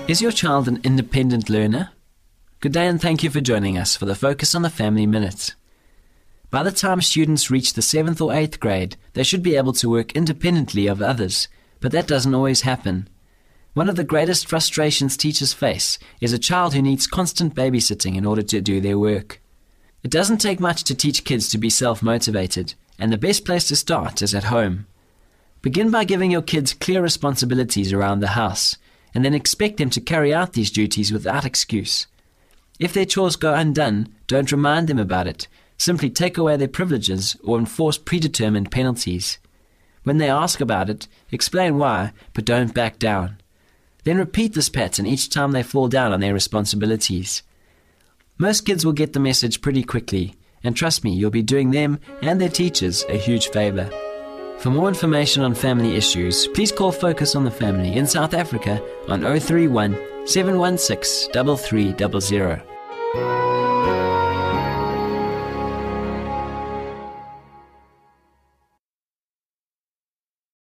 Is your child an independent learner? Good day and thank you for joining us for the Focus on the Family Minute. By the time students reach the 7th or 8th grade, they should be able to work independently of others, but that doesn't always happen. One of the greatest frustrations teachers face is a child who needs constant babysitting in order to do their work. It doesn't take much to teach kids to be self-motivated, and the best place to start is at home. Begin by giving your kids clear responsibilities around the house, and then expect them to carry out these duties without excuse. If their chores go undone, don't remind them about it. Simply take away their privileges or enforce predetermined penalties. When they ask about it, explain why, but don't back down. Then repeat this pattern each time they fall down on their responsibilities. Most kids will get the message pretty quickly, and trust me, you'll be doing them and their teachers a huge favor. For more information on family issues, please call Focus on the Family in South Africa on 031 716 3300.